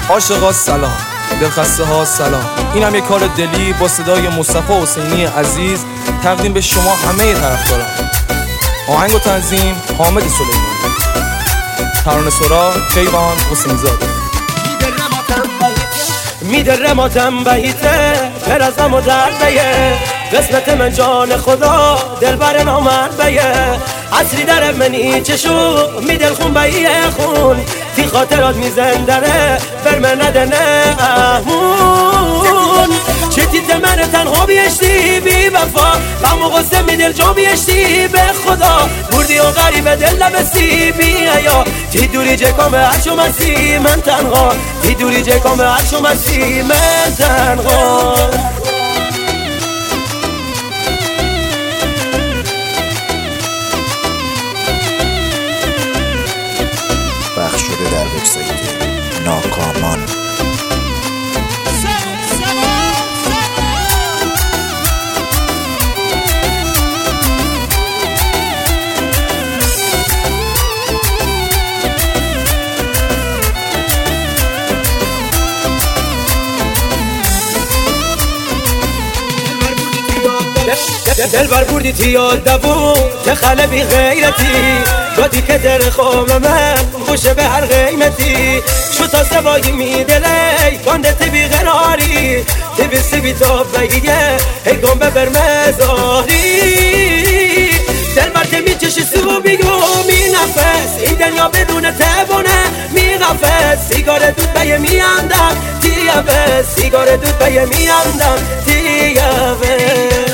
عاشقا سلام، دلخسته ها سلام. اینم یک کار دلی با صدای مصطفی حسینی عزیز تقدیم به شما همه طرفداران. آهنگ و تنظیم حامد سلیمانی، ترانه سرا کیوان حسینزاده. میدره ما تنبهیته پر از غم و درده، قسمت من جان خدا دلبر نامرده، عصری در منی چشو می دل خون بایی خون، تی خاطرات می زندره بر من ندنه احمون. چتی من تنها بیشتی بی وفا، غم و غصه می دل جا بیشتی به خدا، بردی و غریب دل لبستی بی حیا، تی دوری جکام هرچو مسی من تنها، تی دوری جکام هرچو مسی من تنها. پخش شده در وبسایت ناکامان. دل بر بردی تی یاد دبو تخله بی غیرتی، گادی که در خوام من خوشه به هر قیمتی، شو تا سوایی می دلی گانده تی بی غراری، تی بی سی بی تا بگیه ای گام ببر مزاری. دل بر تی می چشی سو بیگو می نفس، این دنیا بدون تبونه می غفص، سیگار دود بایه می اندم تی عوض، سیگار دود بایه می اندم تی عوض.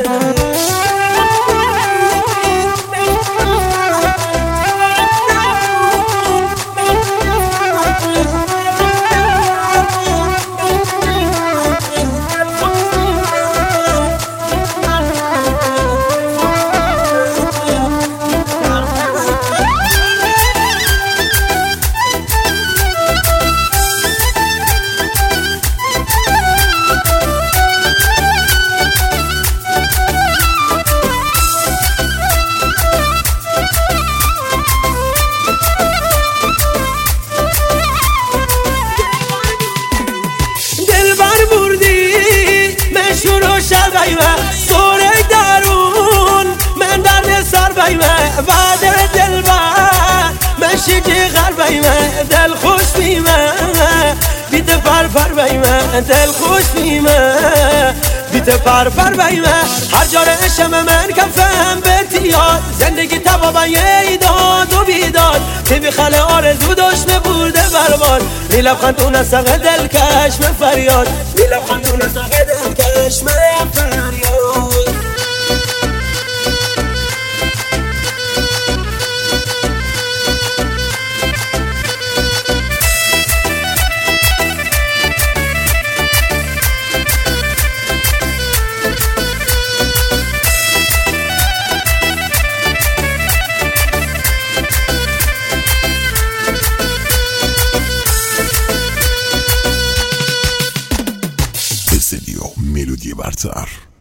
سوره درون من درد سر بیمه بعد دل بر من شیکی غر بیمه دل خوش بیمه بیت پر بیمه دل خوش بیمه بیت پر بیمه هر جا رشم من کفم بتیاد، زندگی تبابه ایداد و بیداد، تی بخله آرزو داشت نبورده برباد، می لبخندون سقه دلکش من فریاد، می لبخندون سقه دلکش من فریاد. ملودی برتر.